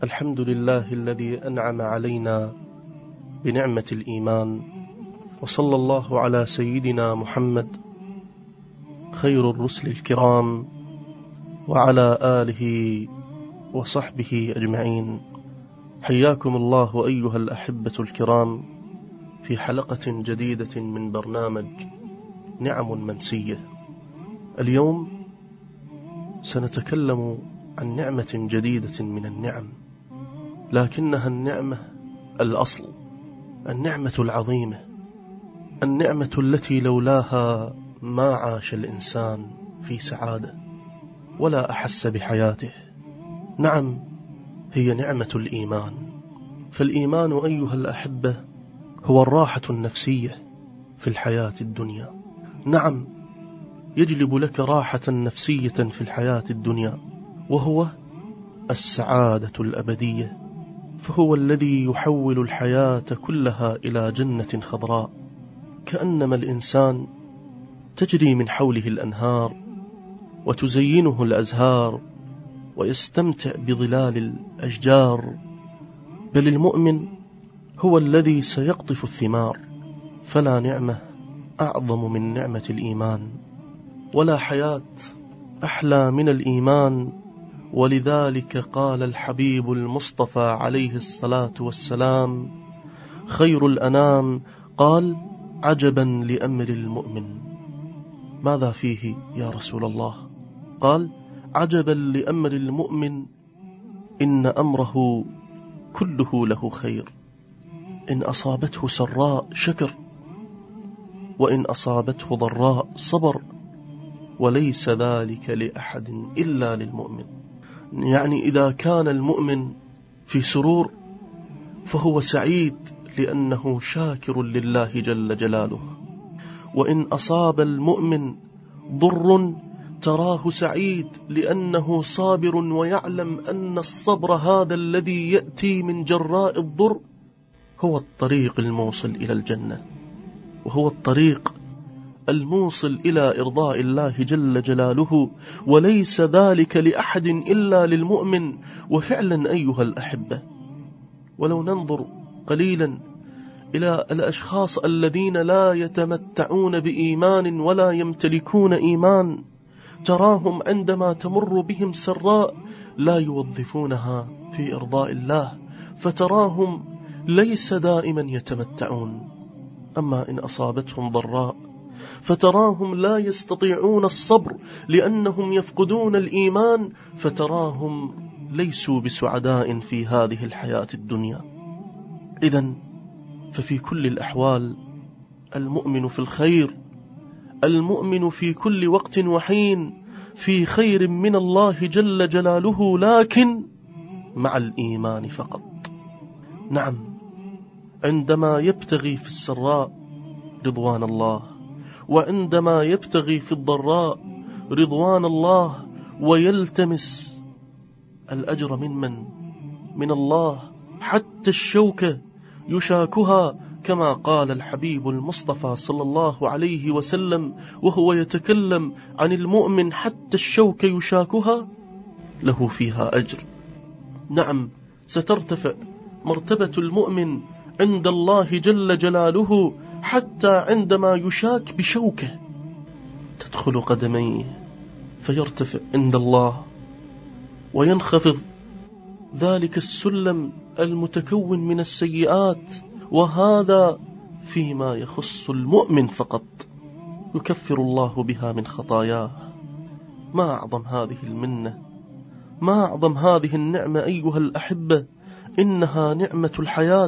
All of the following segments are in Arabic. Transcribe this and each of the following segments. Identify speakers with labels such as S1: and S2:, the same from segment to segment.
S1: الحمد لله الذي أنعم علينا بنعمة الإيمان، وصلى الله على سيدنا محمد خير الرسل الكرام وعلى آله وصحبه أجمعين. حياكم الله أيها الأحبة الكرام في حلقة جديدة من برنامج نعم منسية. اليوم سنتكلم عن نعمة جديدة من النعم، لكنها النعمة الأصل، النعمة العظيمة، النعمة التي لولاها ما عاش الإنسان في سعادة ولا أحس بحياته. نعم، هي نعمة الإيمان. فالإيمان أيها الأحبة هو الراحة النفسية في الحياة الدنيا. نعم، يجلب لك راحة نفسية في الحياة الدنيا، وهو السعادة الأبدية، فهو الذي يحول الحياة كلها إلى جنة خضراء، كأنما الإنسان تجري من حوله الأنهار وتزينه الأزهار ويستمتع بظلال الأشجار، بل المؤمن هو الذي سيقطف الثمار. فلا نعمة أعظم من نعمة الإيمان، ولا حياة أحلى من الإيمان. ولذلك قال الحبيب المصطفى عليه الصلاة والسلام خير الأنام، قال عجبا لأمر المؤمن. ماذا فيه يا رسول الله؟ قال عجبا لأمر المؤمن، إن أمره كله له خير، إن أصابته سراء شكر، وإن أصابته ضراء صبر، وليس ذلك لأحد إلا للمؤمن. يعني إذا كان المؤمن في سرور فهو سعيد لأنه شاكر لله جل جلاله، وإن أصاب المؤمن ضر تراه سعيد لأنه صابر، ويعلم أن الصبر هذا الذي يأتي من جراء الضر هو الطريق الموصل إلى الجنة، وهو الطريق الموصل إلى إرضاء الله جل جلاله، وليس ذلك لأحد إلا للمؤمن. وفعلا أيها الأحبة، ولو ننظر قليلا إلى الأشخاص الذين لا يتمتعون بإيمان ولا يمتلكون إيمان، تراهم عندما تمر بهم سراء لا يوظفونها في إرضاء الله، فتراهم ليس دائما يتمتعون. أما إن أصابتهم ضراء فتراهم لا يستطيعون الصبر لأنهم يفقدون الإيمان، فتراهم ليسوا بسعداء في هذه الحياة الدنيا. إذن ففي كل الأحوال المؤمن في الخير، المؤمن في كل وقت وحين في خير من الله جل جلاله، لكن مع الإيمان فقط. نعم، عندما يبتغي في السراء رضوان الله، وعندما يبتغي في الضراء رضوان الله، ويلتمس الأجر من الله، حتى الشوكة يشاكها، كما قال الحبيب المصطفى صلى الله عليه وسلم وهو يتكلم عن المؤمن، حتى الشوكة يشاكها له فيها أجر. نعم، سترتفع مرتبة المؤمن عند الله جل جلاله حتى عندما يشاك بشوكة تدخل قدميه فيرتفع عند الله، وينخفض ذلك السلم المتكون من السيئات، وهذا فيما يخص المؤمن فقط، يكفر الله بها من خطاياه. ما أعظم هذه المنة، ما أعظم هذه النعمة أيها الأحبة. إنها نعمة الحياة،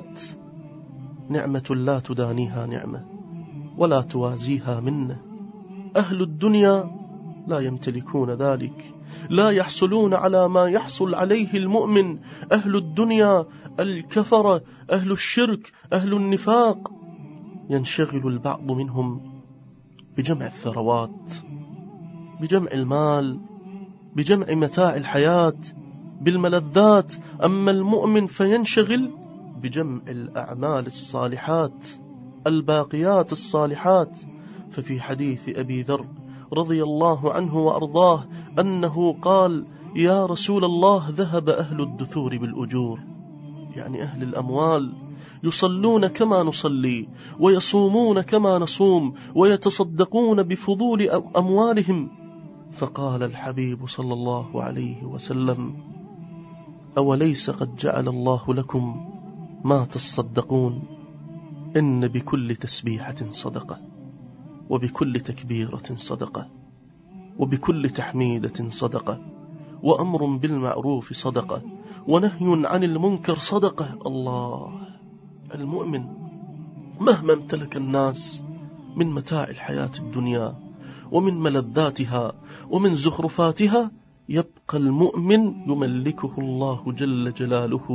S1: نعمة لا تدانيها نعمة ولا توازيها منة. أهل الدنيا لا يمتلكون ذلك، لا يحصلون على ما يحصل عليه المؤمن. أهل الدنيا الكفرة، أهل الشرك، أهل النفاق، ينشغل البعض منهم بجمع الثروات، بجمع المال، بجمع متاع الحياة، بالملذات. أما المؤمن فينشغل بجمع الأعمال الصالحات، الباقيات الصالحات. ففي حديث أبي ذر رضي الله عنه وأرضاه أنه قال يا رسول الله ذهب أهل الدثور بالأجور، يعني أهل الأموال يصلون كما نصلي ويصومون كما نصوم ويتصدقون بفضول أموالهم. فقال الحبيب صلى الله عليه وسلم: أوليس قد جعل الله لكم ما تصدقون؟ إن بكل تسبيحة صدقة، وبكل تكبيرة صدقة، وبكل تحميدة صدقة، وأمر بالمعروف صدقة، ونهي عن المنكر صدقة. الله! المؤمن مهما امتلك الناس من متاع الحياة الدنيا ومن ملذاتها ومن زخرفاتها، يبقى المؤمن يملكه الله جل جلاله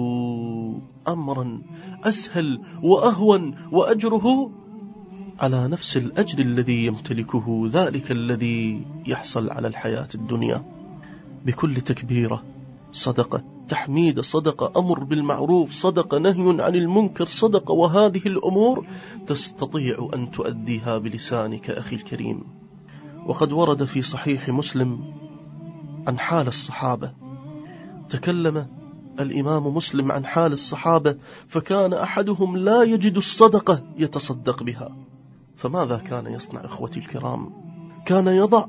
S1: أمرا أسهل وأهون، وأجره على نفس الأجر الذي يمتلكه ذلك الذي يحصل على الحياة الدنيا. بكل تكبيرة صدقة، تحميد صدقة، أمر بالمعروف صدقة، نهي عن المنكر صدقة. وهذه الأمور تستطيع أن تؤديها بلسانك أخي الكريم. وقد ورد في صحيح مسلم عن حال الصحابة، تكلم الإمام مسلم عن حال الصحابة، فكان أحدهم لا يجد الصدقة يتصدق بها، فماذا كان يصنع إخوتي الكرام؟ كان يضع.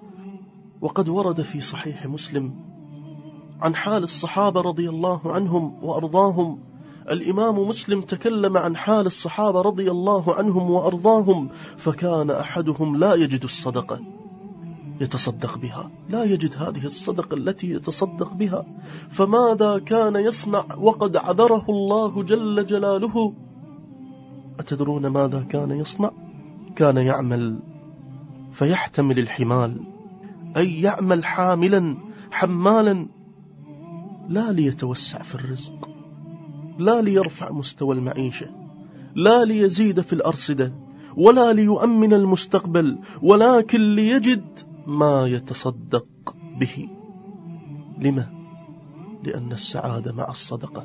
S1: وقد ورد في صحيح مسلم عن حال الصحابة رضي الله عنهم وأرضاهم، الإمام مسلم تكلم عن حال الصحابة رضي الله عنهم وأرضاهم، فكان أحدهم لا يجد الصدقة يتصدق بها، لا يجد هذه الصدقة التي يتصدق بها، فماذا كان يصنع وقد عذره الله جل جلاله؟ أتدرون ماذا كان يصنع؟ كان يعمل فيحتمل الحمال، أي يعمل حمالا، لا ليتوسع في الرزق، لا ليرفع مستوى المعيشة، لا ليزيد في الأرصدة، ولا ليؤمن المستقبل، ولكن ليجد ما يتصدق به. لما؟ لأن السعادة مع الصدقة،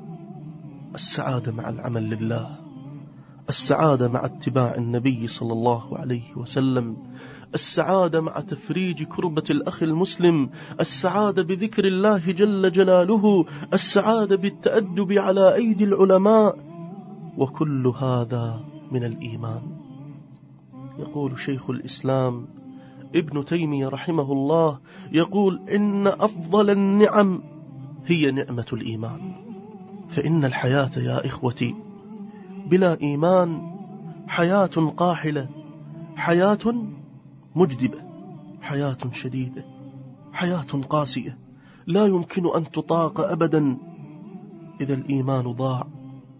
S1: السعادة مع العمل لله، السعادة مع اتباع النبي صلى الله عليه وسلم، السعادة مع تفريج كربة الأخ المسلم، السعادة بذكر الله جل جلاله، السعادة بالتأدب على أيدي العلماء، وكل هذا من الإيمان. يقول شيخ الإسلام ابن تيمية رحمه الله، يقول: إن أفضل النعم هي نعمة الإيمان، فإن الحياة يا إخوتي بلا إيمان حياة قاحلة، حياة مجدبة، حياة شديدة، حياة قاسية، لا يمكن أن تطاق أبدا. إذا الإيمان ضاع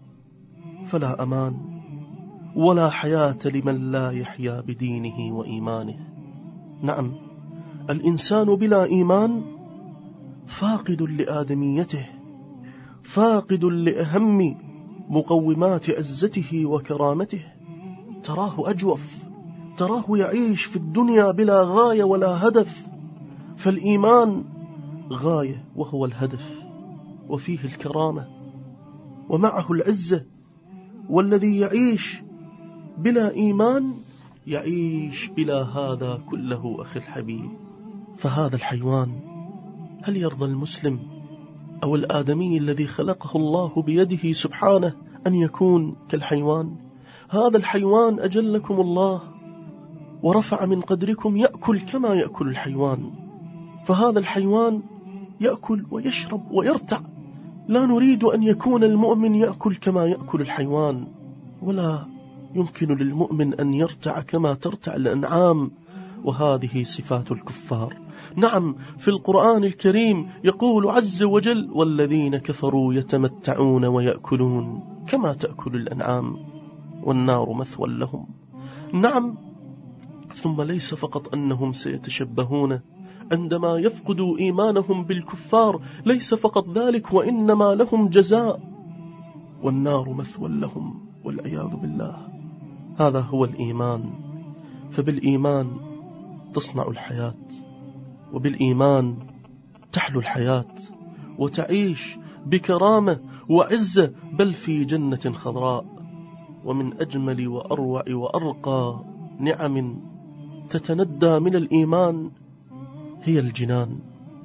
S1: فلا أمان ولا حياة لمن لا يحيا بدينه وإيمانه. نعم، الإنسان بلا إيمان فاقد لآدميته، فاقد لأهم مقومات عزته وكرامته. تراه أجوف، تراه يعيش في الدنيا بلا غاية ولا هدف، فالإيمان غاية وهو الهدف، وفيه الكرامة ومعه العزة. والذي يعيش بلا إيمان يعيش بلا هذا كله أخي الحبيب. فهذا الحيوان، هل يرضى المسلم أو الآدمي الذي خلقه الله بيده سبحانه أن يكون كالحيوان؟ هذا الحيوان أجلكم الله ورفع من قدركم يأكل كما يأكل الحيوان، فهذا الحيوان يأكل ويشرب ويرتع. لا نريد أن يكون المؤمن يأكل كما يأكل الحيوان، ولا يمكن للمؤمن أن يرتع كما ترتع الأنعام، وهذه صفات الكفار. نعم، في القرآن الكريم يقول عز وجل: والذين كفروا يتمتعون ويأكلون كما تأكل الأنعام والنار مثوى لهم. نعم، ثم ليس فقط أنهم سيتشبهون عندما يفقدوا إيمانهم بالكفار، ليس فقط ذلك، وإنما لهم جزاء والنار مثوى لهم والعياذ بالله. هذا هو الإيمان. فبالإيمان تصنع الحياة، وبالإيمان تحلو الحياة وتعيش بكرامة وعزة، بل في جنة خضراء. ومن أجمل وأروع وأرقى نعم تتندى من الإيمان هي الجنان.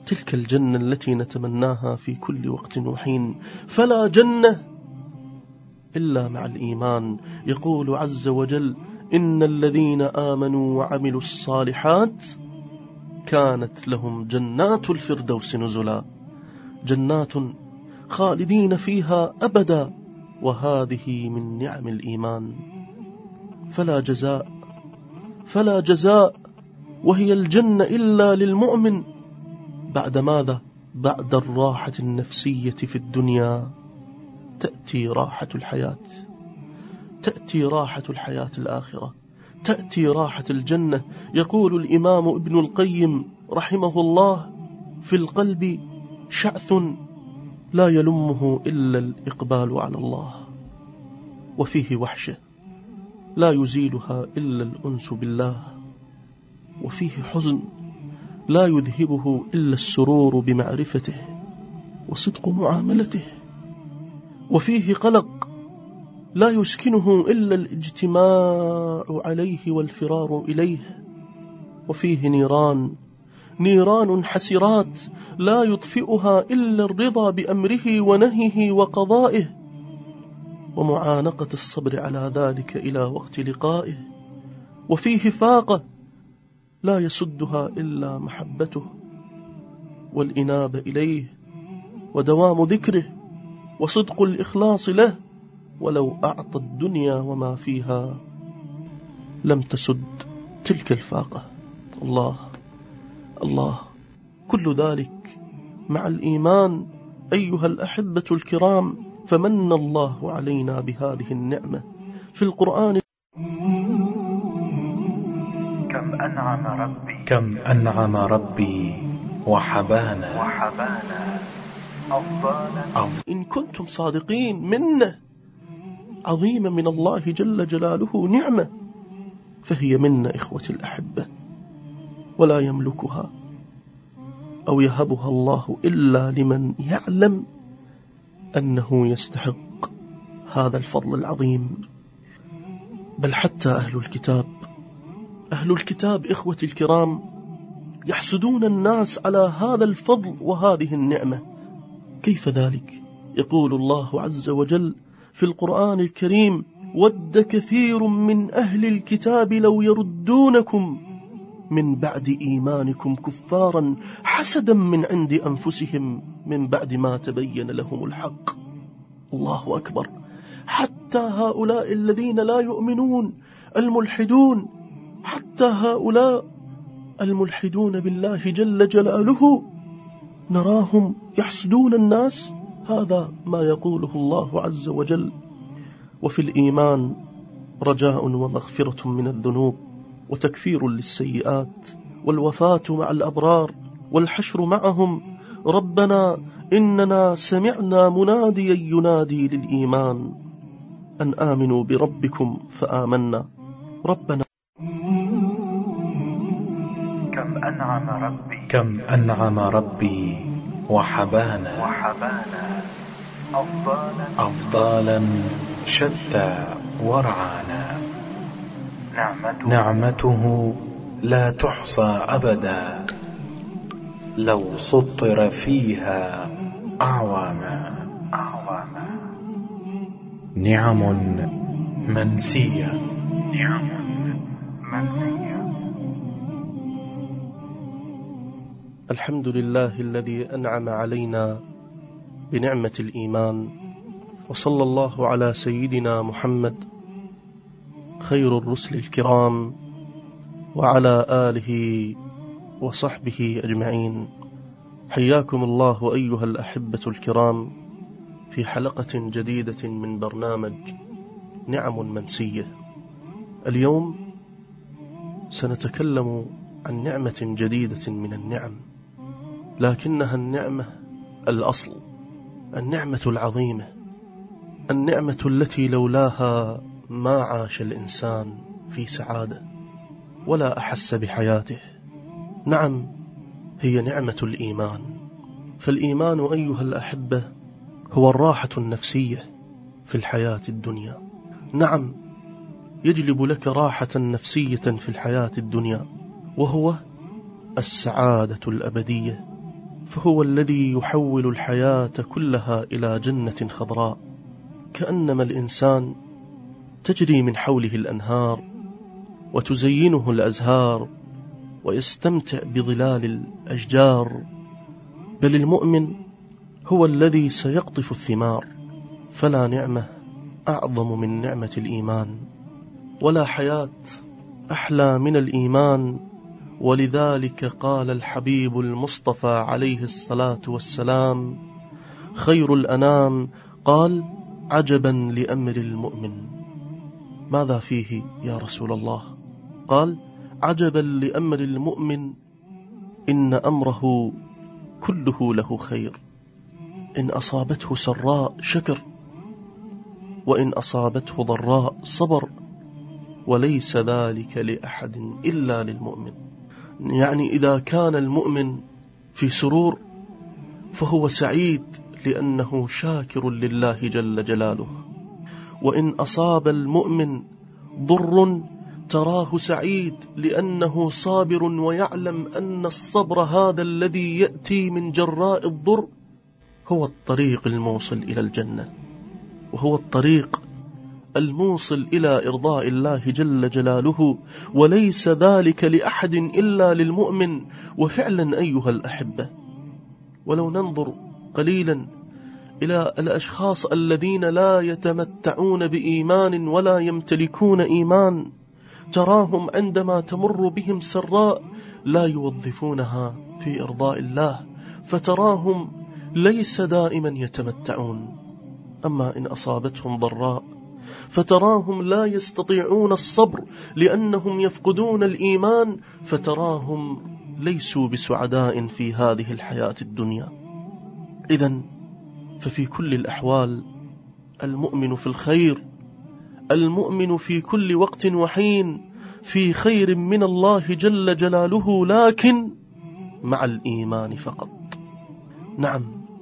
S1: تلك الجنة التي نتمناها في كل وقت وحين. فلا جنة إلا مع الإيمان. يقول عز وجل: إن الذين آمنوا وعملوا الصالحات كانت لهم جنات الفردوس نزلا، جنات خالدين فيها أبدا، وهذه من نعم الإيمان. فلا جزاء وهي الجنة إلا للمؤمن. بعد ماذا؟ بعد الراحة النفسية في الدنيا تأتي راحة الحياة، تأتي راحة الحياة الآخرة، تأتي راحة الجنة. يقول الإمام ابن القيم رحمه الله: في القلب شعث لا يلمه إلا الإقبال على الله، وفيه وحشة لا يزيلها إلا الأنس بالله، وفيه حزن لا يذهبه إلا السرور بمعرفته وصدق معاملته، وفيه قلق لا يسكنه إلا الاجتماع عليه والفرار إليه، وفيه نيران حسرات لا يطفئها إلا الرضا بأمره ونهيه وقضائه، ومعانقة الصبر على ذلك إلى وقت لقائه، وفيه فاقة لا يسدها إلا محبته والإنابة إليه ودوام ذكره وصدق الإخلاص له، ولو أعطى الدنيا وما فيها لم تسد تلك الفاقة. الله كل ذلك مع الإيمان أيها الأحبة الكرام. فمن الله علينا بهذه النعمة في القرآن.
S2: كم أنعم ربي وحبانا
S1: إن كنتم صادقين، منة عظيمة من الله جل جلاله، نعمة، فهي منا إخوتي الأحبة، ولا يملكها أو يهبها الله إلا لمن يعلم أنه يستحق هذا الفضل العظيم. بل حتى أهل الكتاب إخوتي الكرام يحسدون الناس على هذا الفضل وهذه النعمة. كيف ذلك؟ يقول الله عز وجل في القرآن الكريم: ود كثير من أهل الكتاب لو يردونكم من بعد إيمانكم كفارا حسدا من عند أنفسهم من بعد ما تبين لهم الحق. الله أكبر. حتى هؤلاء الذين لا يؤمنون الملحدون، حتى هؤلاء الملحدون بالله جل جلاله نراهم يحسدون الناس. هذا ما يقوله الله عز وجل. وفي الإيمان رجاء ومغفرة من الذنوب وتكفير للسيئات والوفاة مع الأبرار والحشر معهم. ربنا إننا سمعنا مناديا ينادي للإيمان أن آمنوا بربكم فآمنا. ربنا
S2: كم أنعم ربي وحبانا أفضالا شتى ورعانا. نعمته لا تحصى أبدا لو سطر فيها أعواما. نعم منسية.
S1: الحمد لله الذي أنعم علينا بنعمة الإيمان، وصلى الله على سيدنا محمد خير الرسل الكرام وعلى آله وصحبه أجمعين. حياكم الله أيها الأحبة الكرام في حلقة جديدة من برنامج نعم منسية. اليوم سنتكلم عن نعمة جديدة من النعم، لكنها النعمة الأصل، النعمة العظيمة، النعمة التي لولاها ما عاش الإنسان في سعادة ولا أحس بحياته. نعم، هي نعمة الإيمان. فالإيمان أيها الأحبة هو الراحة النفسية في الحياة الدنيا. نعم، يجلب لك راحة نفسية في الحياة الدنيا، وهو السعادة الأبدية فهو الذي يحول الحياة كلها إلى جنة خضراء، كأنما الإنسان تجري من حوله الأنهار وتزينه الأزهار ويستمتع بظلال الأشجار، بل المؤمن هو الذي سيقطف الثمار. فلا نعمة أعظم من نعمة الإيمان، ولا حياة أحلى من الإيمان. ولذلك قال الحبيب المصطفى عليه الصلاة والسلام: خير الأنام قال: عجبا لأمر المؤمن. ماذا فيه يا رسول الله؟ قال: عجبا لأمر المؤمن، إن أمره كله له خير، إن أصابته سراء شكر، وإن أصابته ضراء صبر، وليس ذلك لأحد إلا للمؤمن. يعني إذا كان المؤمن في سرور فهو سعيد لأنه شاكر لله جل جلاله، وإن أصاب المؤمن ضر تراه سعيد لأنه صابر، ويعلم أن الصبر هذا الذي يأتي من جراء الضر هو الطريق الموصل إلى الجنة، وهو الطريق الموصل إلى إرضاء الله جل جلاله، وليس ذلك لأحد إلا للمؤمن. وفعلا أيها الأحبة، ولو ننظر قليلا إلى الأشخاص الذين لا يتمتعون بإيمان ولا يمتلكون إيمان، تراهم عندما تمر بهم سراء لا يوظفونها في إرضاء الله، فتراهم ليس دائما يتمتعون. أما إن أصابتهم ضراء فتراهم لا يستطيعون الصبر لأنهم يفقدون الإيمان، فتراهم ليسوا بسعداء في هذه الحياة الدنيا. إذن ففي كل الأحوال المؤمن في الخير، المؤمن في كل وقت وحين في خير من الله جل جلاله، لكن مع الإيمان فقط. نعم،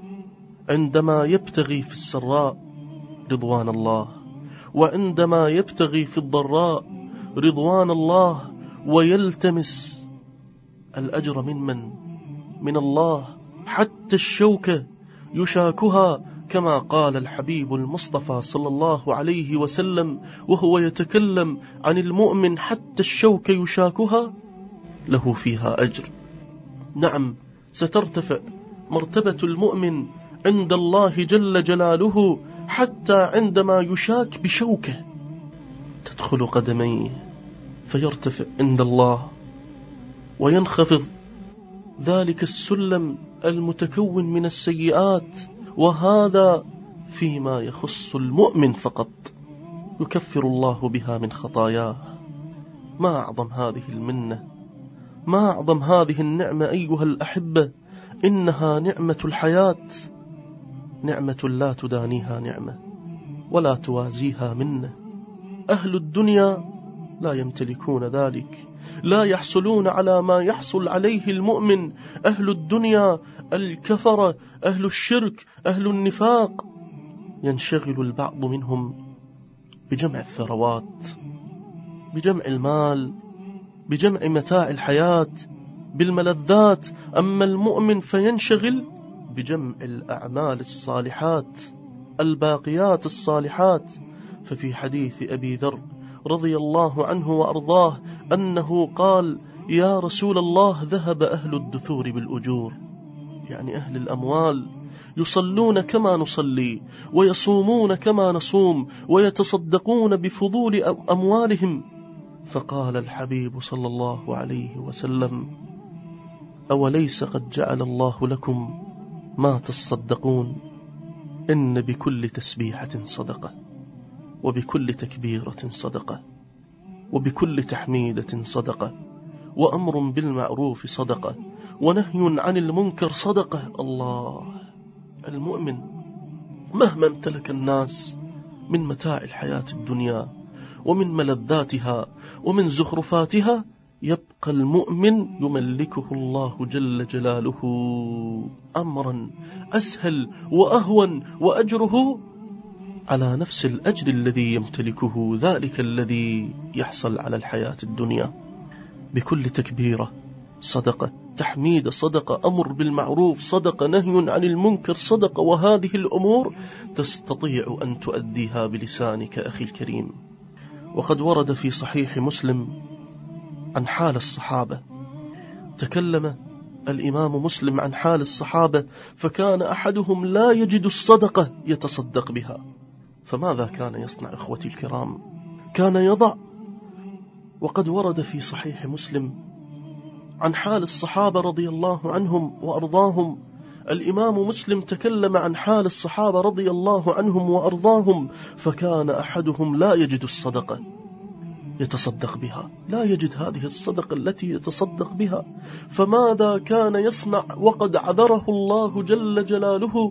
S1: عندما يبتغي في السراء رضوان الله، وعندما يبتغي في الضراء رضوان الله، ويلتمس الأجر من الله، حتى الشوكة يشاكها، كما قال الحبيب المصطفى صلى الله عليه وسلم وهو يتكلم عن المؤمن: حتى الشوكة يشاكها له فيها أجر. نعم، سترتفع مرتبة المؤمن عند الله جل جلاله حتى عندما يشاك بشوكة تدخل قدميه فيرتفع عند الله، وينخفض ذلك السلم المتكون من السيئات. وهذا فيما يخص المؤمن فقط، يكفر الله بها من خطاياه. ما أعظم هذه المنة، ما أعظم هذه النعمة أيها الأحبة. إنها نعمة الحياة، نعمة لا تدانيها نعمة ولا توازيها منة. أهل الدنيا لا يمتلكون ذلك، لا يحصلون على ما يحصل عليه المؤمن. أهل الدنيا الكفرة، أهل الشرك، أهل النفاق، ينشغل البعض منهم بجمع الثروات، بجمع المال، بجمع متاع الحياة، بالملذات. أما المؤمن فينشغل بجمع الأعمال الصالحات، الباقيات الصالحات. ففي حديث أبي ذر رضي الله عنه وأرضاه أنه قال: يا رسول الله، ذهب أهل الدثور بالأجور، يعني أهل الأموال يصلون كما نصلي، ويصومون كما نصوم، ويتصدقون بفضول أموالهم. فقال الحبيب صلى الله عليه وسلم: أوليس قد جعل الله لكم ما تصدقون؟ إن بكل تسبيحة صدقة، وبكل تكبيرة صدقة، وبكل تحميدة صدقة، وأمر بالمعروف صدقة، ونهي عن المنكر صدقة. الله، المؤمن مهما امتلك الناس من متاع الحياة الدنيا ومن ملذاتها ومن زخرفاتها، يبقى المؤمن يملكه الله جل جلاله أمرا أسهل وأهون، وأجره على نفس الأجر الذي يمتلكه ذلك الذي يحصل على الحياة الدنيا. بكل تكبيرة صدقة، تحميد صدقة، أمر بالمعروف صدقة، نهي عن المنكر صدقة، وهذه الأمور تستطيع أن تؤديها بلسانك أخي الكريم. وقد ورد في صحيح مسلم عن حال الصحابة، تكلم الإمام مسلم عن حال الصحابة، فكان أحدهم لا يجد الصدقة يتصدق بها، فماذا كان يصنع إخوتي الكرام؟ كان يضع. وقد ورد في صحيح مسلم عن حال الصحابة رضي الله عنهم وأرضاهم، الإمام مسلم تكلم عن حال الصحابة رضي الله عنهم وأرضاهم، فكان أحدهم لا يجد الصدقة يتصدق بها، لا يجد هذه الصدقة التي يتصدق بها، فماذا كان يصنع وقد عذره الله جل جلاله؟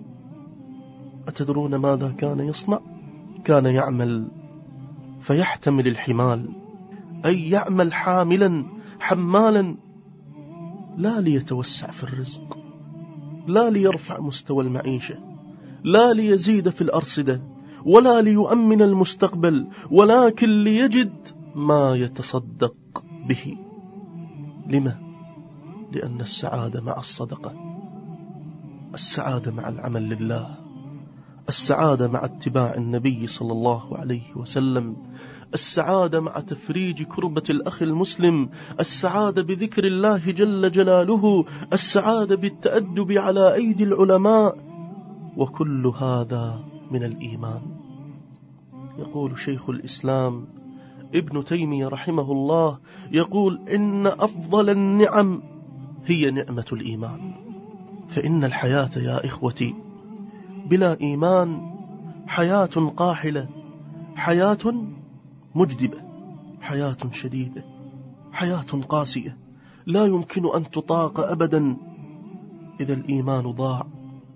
S1: أتدرون ماذا كان يصنع؟ كان يعمل فيحتمل الحمال، أي يعمل حاملا حمالا، لا ليتوسع في الرزق، لا ليرفع مستوى المعيشة، لا ليزيد في الأرصدة، ولا ليؤمن المستقبل، ولكن ليجد ما يتصدق به. لما؟ لأن السعادة مع الصدقة، السعادة مع العمل لله، السعادة مع اتباع النبي صلى الله عليه وسلم، السعادة مع تفريج كربة الأخ المسلم، السعادة بذكر الله جل جلاله، السعادة بالتأدب على أيدي العلماء، وكل هذا من الإيمان. يقول شيخ الإسلام ابن تيمية رحمه الله، يقول إن أفضل النعم هي نعمة الإيمان، فإن الحياة يا إخوتي بلا إيمان حياة قاحلة، حياة مجدبة، حياة شديدة، حياة قاسية، لا يمكن أن تطاق أبدا. إذا الإيمان ضاع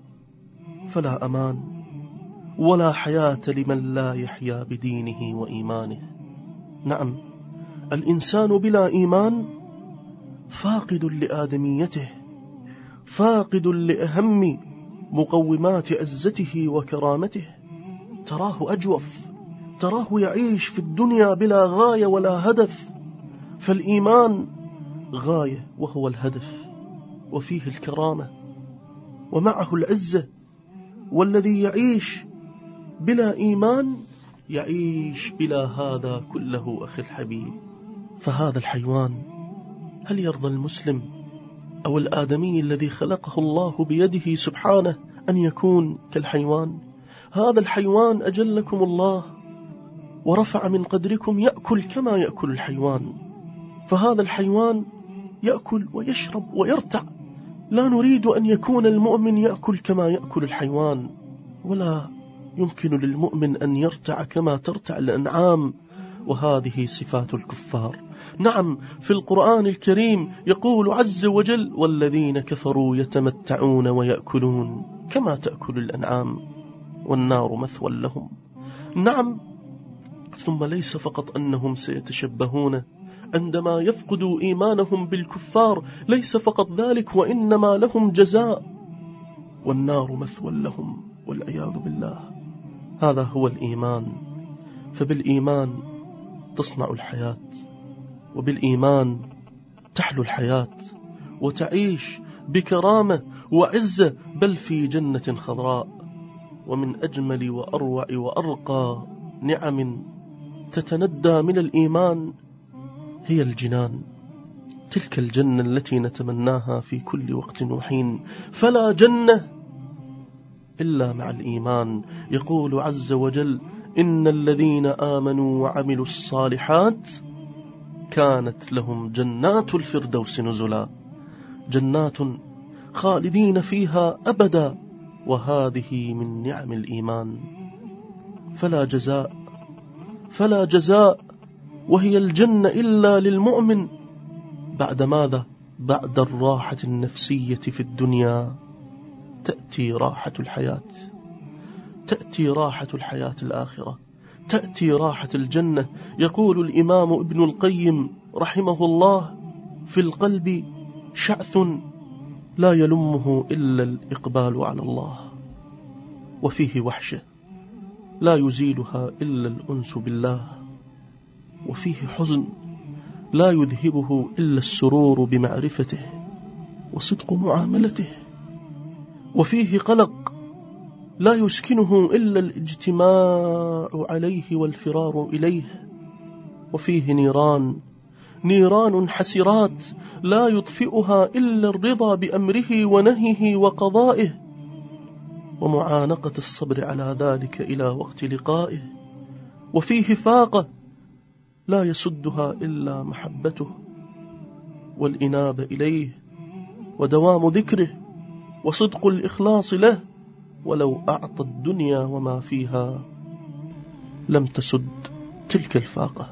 S1: فلا أمان ولا حياة لمن لا يحيا بدينه وإيمانه. نعم، الإنسان بلا إيمان فاقد لآدميته، فاقد لأهم مقومات عزته وكرامته. تراه أجوف، تراه يعيش في الدنيا بلا غاية ولا هدف، فالإيمان غاية وهو الهدف، وفيه الكرامة ومعه العزة. والذي يعيش بلا إيمان يعيش بلا هذا كله أخي الحبيب. فهذا الحيوان، هل يرضى المسلم أو الآدمي الذي خلقه الله بيده سبحانه أن يكون كالحيوان؟ هذا الحيوان أجلكم الله ورفع من قدركم يأكل كما يأكل الحيوان، فهذا الحيوان يأكل ويشرب ويرتع. لا نريد أن يكون المؤمن يأكل كما يأكل الحيوان، ولا يمكن للمؤمن أن يرتع كما ترتع الأنعام، وهذه صفات الكفار. نعم، في القرآن الكريم يقول عز وجل: والذين كفروا يتمتعون ويأكلون كما تأكل الأنعام والنار مثوى لهم. نعم، ثم ليس فقط أنهم سيتشبهون عندما يفقدوا إيمانهم بالكفار، ليس فقط ذلك، وإنما لهم جزاء والنار مثوى لهم والعياذ بالله. هذا هو الإيمان. فبالإيمان تصنع الحياة، وبالإيمان تحلو الحياة وتعيش بكرامة وعزة، بل في جنة خضراء. ومن أجمل وأروع وأرقى نعم تتندى من الإيمان هي الجنان، تلك الجنة التي نتمناها في كل وقت وحين. فلا جنة إلا مع الإيمان. يقول عز وجل: إن الذين آمنوا وعملوا الصالحات كانت لهم جنات الفردوس نزلا، جنات خالدين فيها أبدا، وهذه من نعم الإيمان. فلا جزاء وهي الجنة إلا للمؤمن. بعد ماذا؟ بعد الراحة النفسية في الدنيا تأتي راحة الحياة، تأتي راحة الحياة الآخرة، تأتي راحة الجنة. يقول الإمام ابن القيم رحمه الله: في القلب شعث لا يلمه إلا الإقبال على الله، وفيه وحشة لا يزيلها إلا الأنس بالله، وفيه حزن لا يذهبه إلا السرور بمعرفته، وصدق معاملته، وفيه قلق لا يسكنه إلا الاجتماع عليه والفرار إليه، وفيه نيران حسرات لا يطفئها إلا الرضا بأمره ونهيه وقضائه، ومعانقة الصبر على ذلك إلى وقت لقائه، وفيه فاقة لا يسدها إلا محبته والإنابة إليه ودوام ذكره وصدق الإخلاص له، ولو أعطى الدنيا وما فيها لم تسد تلك الفاقة.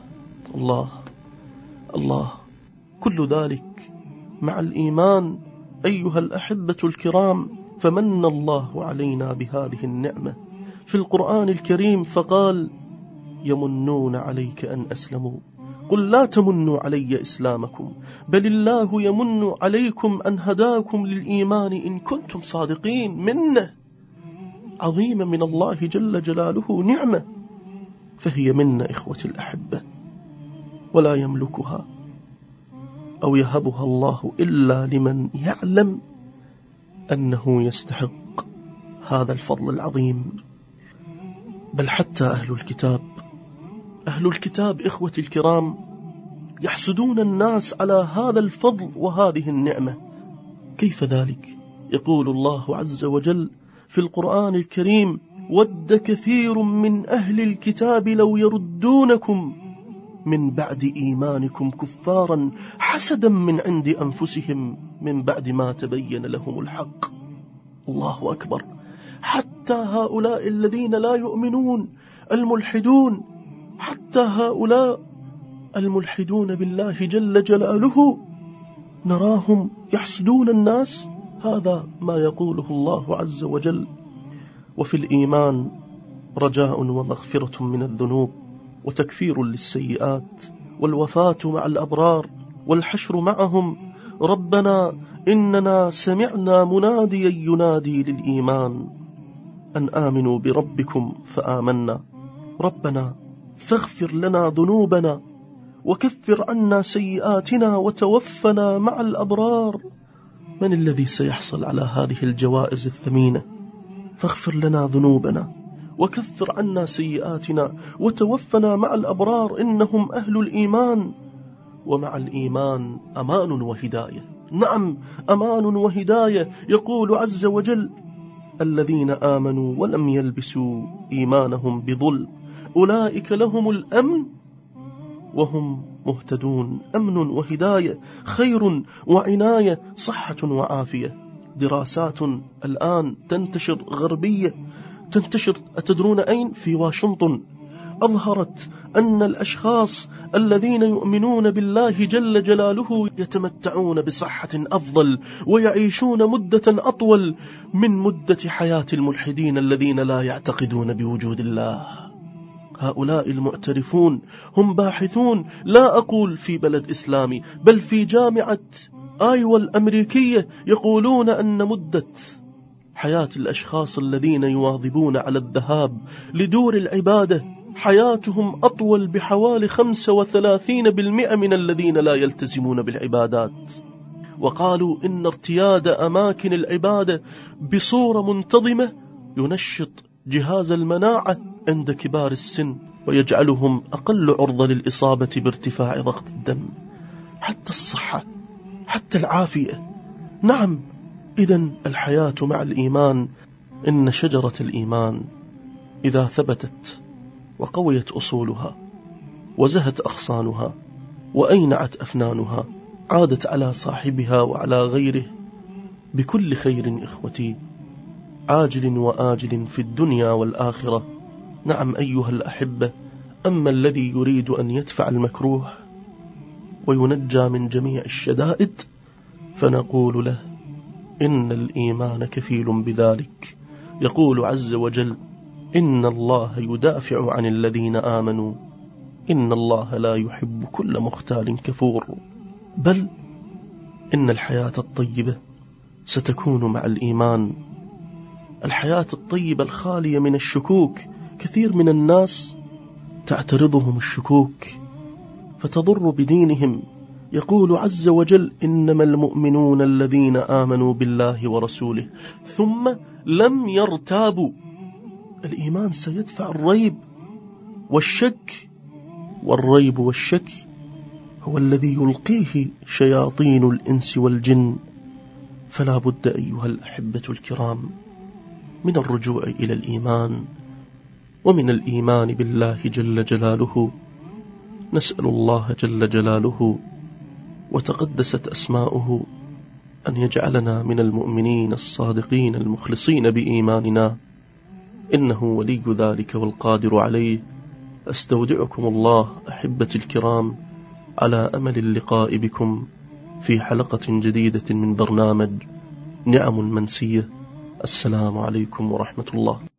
S1: الله كل ذلك مع الإيمان أيها الأحبة الكرام. فمن الله علينا بهذه النعمة في القرآن الكريم فقال: يمنون عليك أن أسلموا، قل لا تمنوا علي إسلامكم بل الله يمن عليكم أن هداكم للإيمان إن كنتم صادقين. منة عظيمة من الله جل جلاله، نعمة، فهي منا إخوتي الأحبة، ولا يملكها أو يهبها الله إلا لمن يعلم أنه يستحق هذا الفضل العظيم. بل حتى أهل الكتاب إخوتي الكرام يحسدون الناس على هذا الفضل وهذه النعمة. كيف ذلك؟ يقول الله عز وجل في القرآن الكريم: ود كثير من أهل الكتاب لو يردونكم من بعد إيمانكم كفارا حسدا من عند أنفسهم من بعد ما تبين لهم الحق. الله أكبر. حتى هؤلاء الذين لا يؤمنون الملحدون، حتى هؤلاء الملحدون بالله جل جلاله نراهم يحسدون الناس. هذا ما يقوله الله عز وجل. وفي الإيمان رجاء ومغفرة من الذنوب وتكفير للسيئات والوفاة مع الأبرار والحشر معهم. ربنا إننا سمعنا مناديا ينادي للإيمان أن آمنوا بربكم فآمنا، ربنا فاغفر لنا ذنوبنا وكفر عنا سيئاتنا وتوفنا مع الأبرار. من الذي سيحصل على هذه الجوائز الثمينة؟ فاغفر لنا ذنوبنا وكفر عنا سيئاتنا وتوفنا مع الأبرار، إنهم أهل الإيمان. ومع الإيمان أمان وهداية. نعم، أمان وهداية. يقول عز وجل: الذين آمنوا ولم يلبسوا إيمانهم بظلم أولئك لهم الأمن وهم مهتدون. أمن وهداية، خير وعناية، صحة وعافية. دراسات الآن تنتشر غربية، تنتشر أتدرون أين؟ في واشنطن، أظهرت أن الأشخاص الذين يؤمنون بالله جل جلاله يتمتعون بصحة أفضل ويعيشون مدة أطول من مدة حياة الملحدين الذين لا يعتقدون بوجود الله. هؤلاء المعترفون هم باحثون، لا أقول في بلد إسلامي بل في جامعة آيوا الأمريكية، يقولون أن مدة حياة الأشخاص الذين يواظبون على الذهاب لدور العبادة حياتهم أطول بحوالي 35% من الذين لا يلتزمون بالعبادات. وقالوا إن ارتياد أماكن العبادة بصورة منتظمة ينشط جهاز المناعة عند كبار السن ويجعلهم أقل عرضة للإصابة بارتفاع ضغط الدم. حتى الصحة، حتى العافية. نعم، إذن الحياة مع الإيمان، إن شجرة الإيمان إذا ثبتت وقويت أصولها وزهت أغصانها وأينعت أفنانها عادت على صاحبها وعلى غيره بكل خير إخوتي، عاجل وآجل في الدنيا والآخرة. نعم أيها الأحبة، أما الذي يريد أن يدفع المكروه وينجى من جميع الشدائد فنقول له إن الإيمان كفيل بذلك. يقول عز وجل: إن الله يدافع عن الذين آمنوا إن الله لا يحب كل مختال كفور. بل إن الحياة الطيبة ستكون مع الإيمان، الحياة الطيبة الخالية من الشكوك. كثير من الناس تعترضهم الشكوك فتضر بدينهم، يقول عز وجل إنما المؤمنون الذين آمنوا بالله ورسوله ثم لم يرتابوا. الإيمان سيدفع الريب والشك، والريب والشك هو الذي يلقيه شياطين الإنس والجن. فلا بد أيها الأحبة الكرام من الرجوع إلى الإيمان، ومن الإيمان بالله جل جلاله. نسأل الله جل جلاله وتقدست أسماؤه أن يجعلنا من المؤمنين الصادقين المخلصين بإيماننا، إنه ولي ذلك والقادر عليه. أستودعكم الله أحبتي الكرام على أمل اللقاء بكم في حلقة جديدة من برنامج نعم منسية. السلام عليكم ورحمة الله.